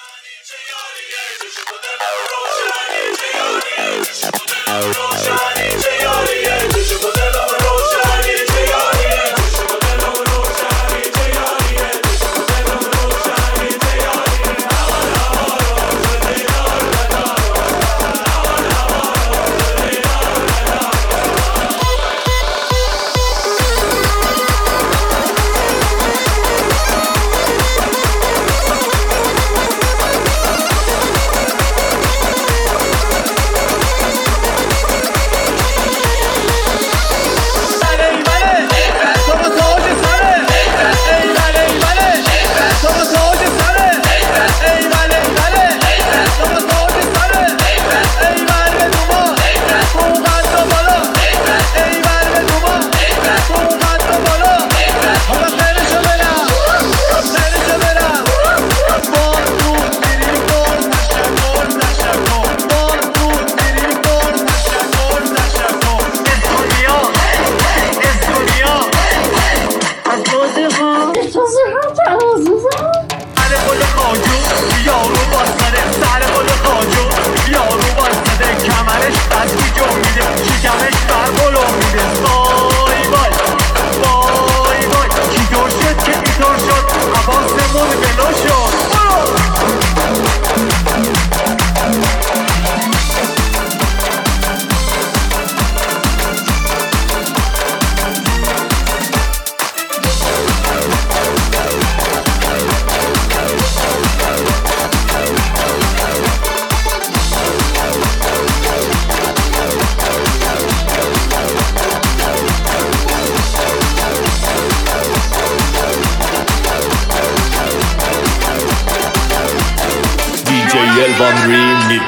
Elvan Remix.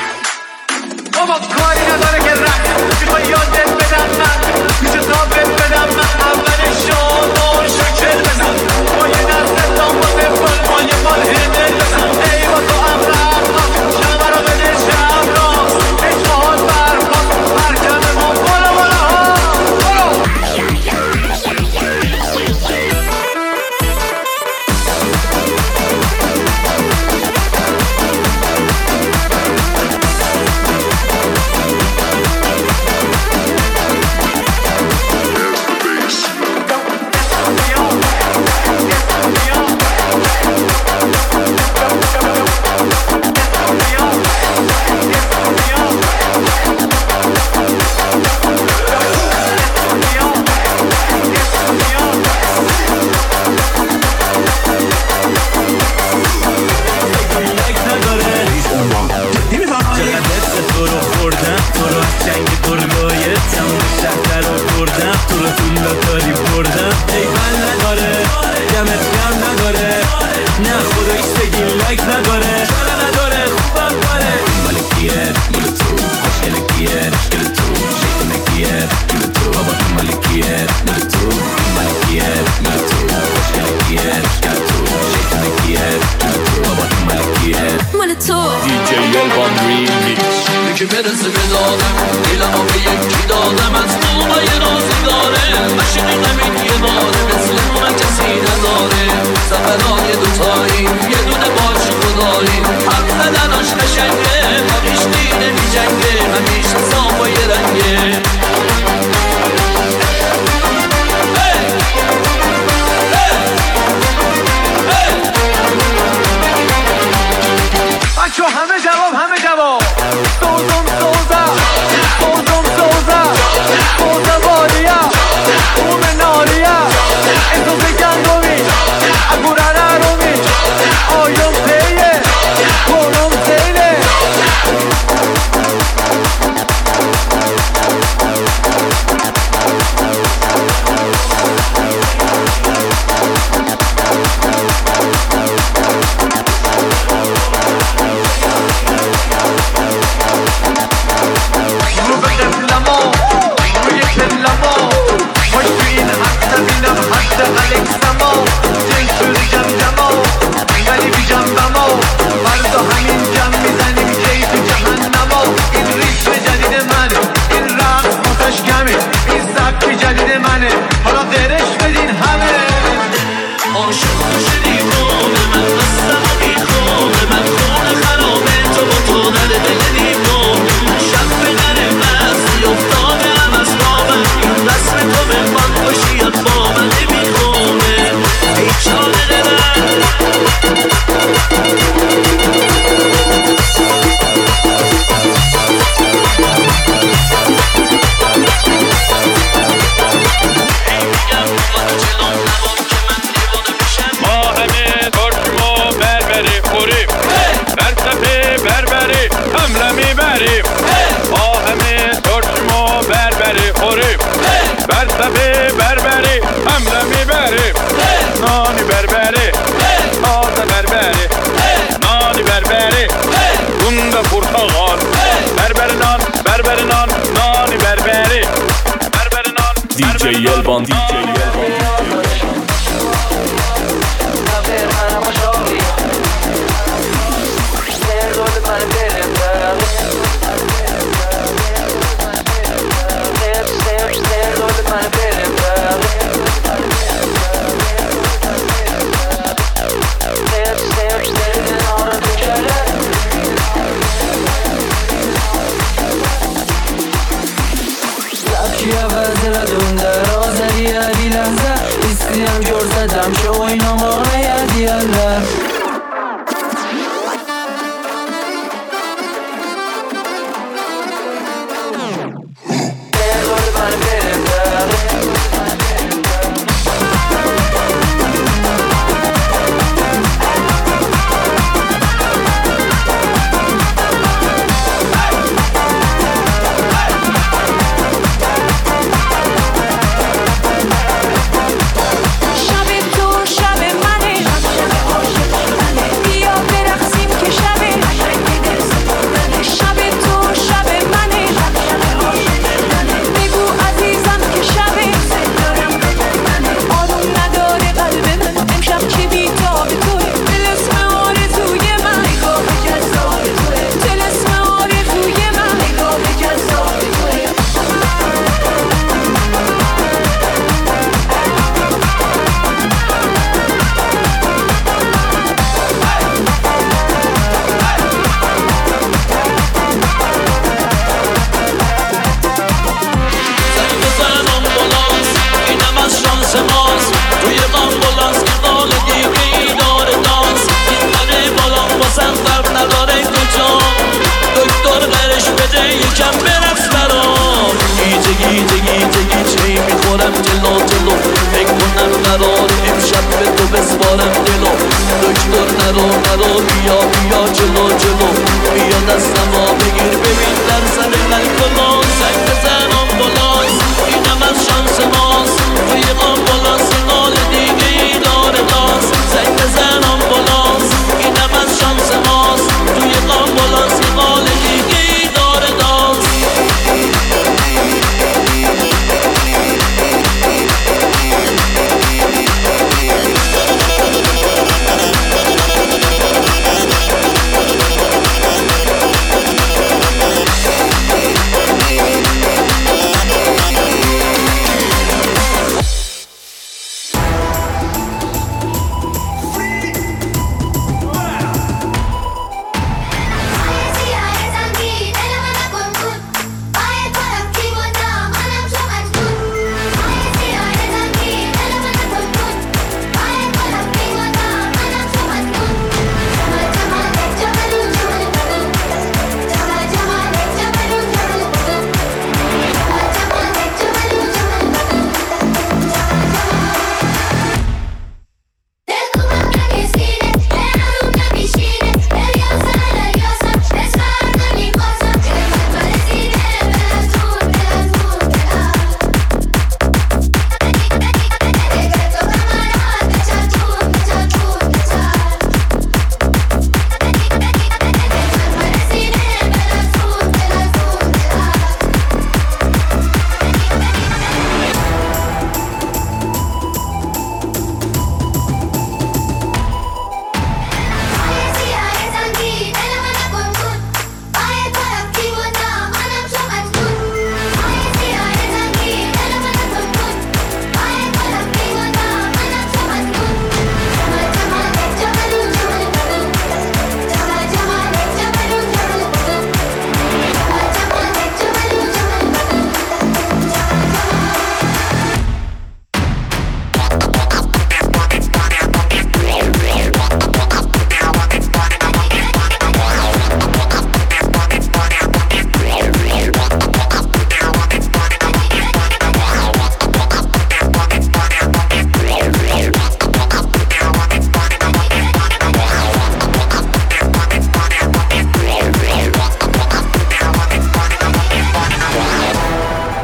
بابا کاری نداره که رفت میخوای یادت بدم من پیش ثابت بدم من اول شما شکل بزن با یه دست دامبازه فل با یه بال هدل بزن ای با تو امرم شما رو بده شب راست اشتهات برپاس مرکب ما بالا بالا برو DJ Elvan Remix. که برسه به دادم دیلمو به یکی دادم از موقعی رازی داره مشینی همین یه باره مثل من کسی نداره سفرهای دوتایی یه دونه باشی خدایی حرف زدناش قشنگه همیش دیده می جنگه همیشه صاف و یه رنگه بچه همه جواب سوزم سوزا باریا اومه ناریا انتوزه گندومی اگورانه رومی آیون تیه کنم تیله Elvan, DJ Elvan. هم جور زدم شو اینا مانه یدی الله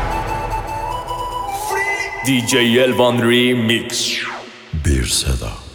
DJ Elvan Remix. Bir Seda.